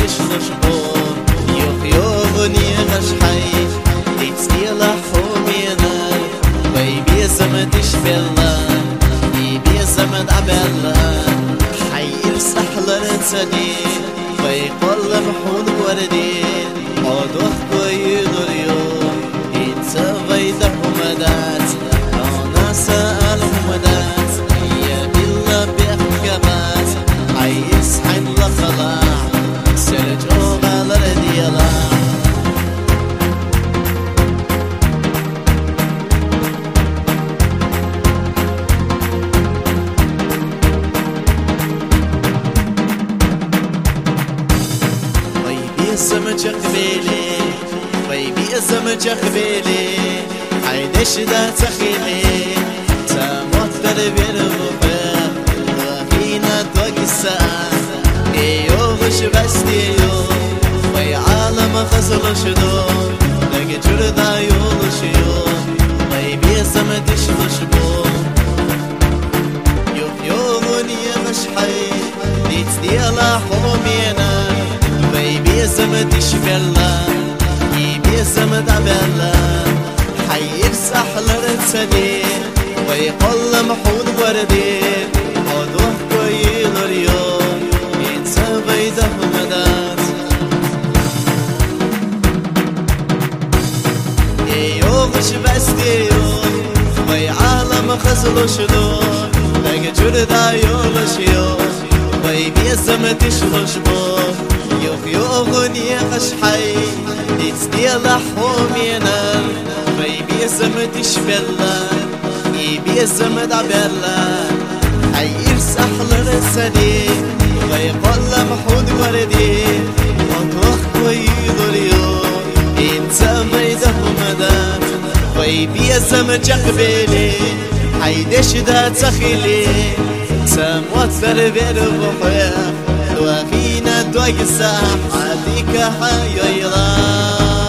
تشلش بون يغني غش حي تستيلا حومينا ويبي زمد يشفلا يبي زمد عبلا حي السحلر تسدي ويقول محون وردي عدوخ ويدور يوم انت ويده مدات انا سألهم مدات يا بالله بأحكامات عيس حين لخلا سرج اوغالر ديالا زمجك بيلي ويبي زمجك بيلي عيدش دا تخيلي تموت دربين مبين وفينا دوق الساعة ايوغش بس ديو وي عالم خزل شدو لقي جردا يولش يوم ويبي زمدش مشبون يغني مش حي ديت ديالا حومينا ويبي زمد يشفلا يبي زمد عبلا حي السحلر تسدي ويقول محون وردي عدوه كويل اليوم ينسى بيده مدات يوغش بس ديون وي عالم خزل شدون لقى جردا يولش يوم ويبي زمد يشلش بون يغني غش حي تستيلا حومينا ويبي زمد يشفلا يبي زمد عبلا حي السحلر سدي ويقول محود وردي وطوخ ويدور يوم انت بيده مدات ويبي زمد يقبلي حيدش دا تخيلي سموت تربير بخير وفينا دوق الساحة ديك حيا يلا